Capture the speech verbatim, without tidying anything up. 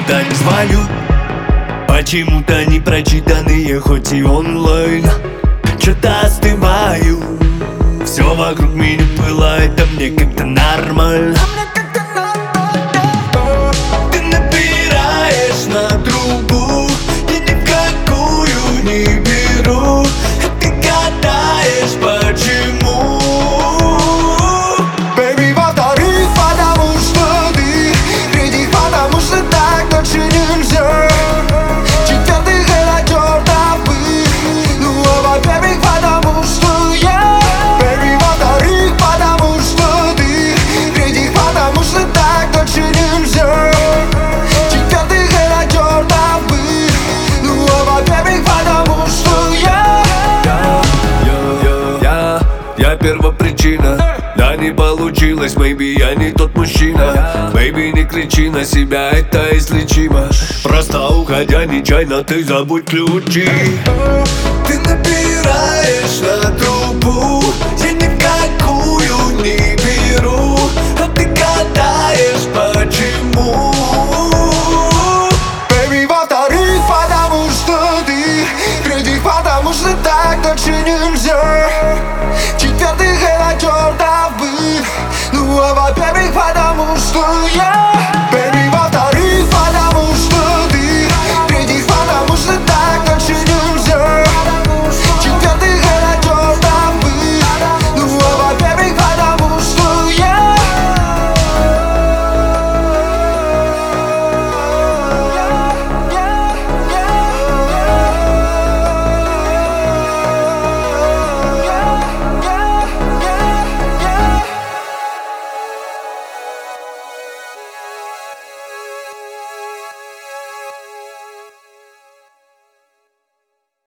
никуда не звоню. Почему-то не прочитанные, хоть и онлайн. Что-то остываю, все вокруг меня пылает, а мне как-то нормально. Ты набираешь на трубу, я ни в какую не беру. Ты гадаешь, почему? Baby, повтори, потому что ты вредишь, потому что так дальше нельзя. Четвертый это чертовы, ну а во-первых, потому что я. Baby, повтори, потому что ты вредишь, потому что так дальше нельзя. Четвертый это чертовы, ну а во-первых, потому что я. Я, я, я первопричина. Да не получилось, maybe я не тот мужчина. Baby, не кричи на себя, это излечимо. Просто уходя нечаянно, ты забудь ключи. Ты набираешь на трубу, я ни в какую не беру. А ты гадаешь, почему? Baby, повтори, потому что ты вредишь, потому что так дальше не